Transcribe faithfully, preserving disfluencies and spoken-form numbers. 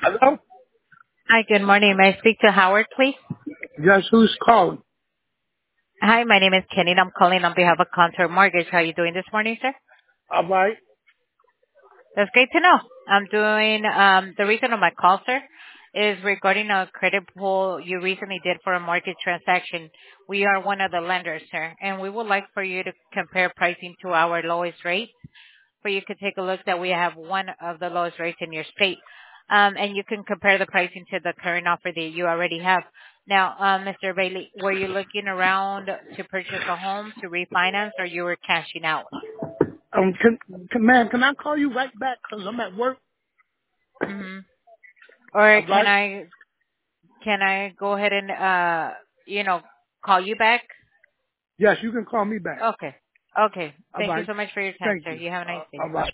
Hello? Hi, good morning. May I speak to Howard, please? Yes, who's calling? Hi, my name is Kenny, and I'm calling on behalf of Contour Mortgage. How are you doing this morning, sir? All right. That's great to know. I'm doing, um, the reason of my call, sir, is regarding a credit pull you recently did for a mortgage transaction. We are one of the lenders, sir, and we would like for you to compare pricing to our lowest rate, for you could take a look that we have one of the lowest rates in your state. Um, and you can compare the pricing to the current offer that you already have. Now, um, Mister Bailey, were you looking around to purchase a home, to refinance, or you were cashing out? Um, can, can, man, can I call you right back? Because I'm at work. hmm Or All can right. I can I go ahead and uh, you know call you back? Yes, you can call me back. Okay. Okay. All Thank you right. so much for your time, Thank sir. you. You have a nice Uh, day. all right.